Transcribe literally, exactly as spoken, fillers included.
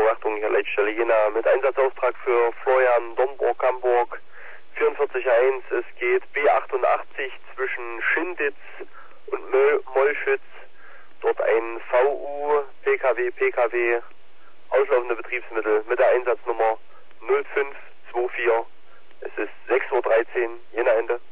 Überwachung hier Leitstelle Jena mit Einsatzauftrag für Florian Domburg-Hamburg vierundvierzig eins. Es geht B achtundachtzig zwischen Schinditz und Möl Mollschütz. Dort ein V U, P K W, P K W, auslaufende Betriebsmittel mit der Einsatznummer null fünf zwei vier. Es ist sechs Uhr dreizehn, Jena Ende.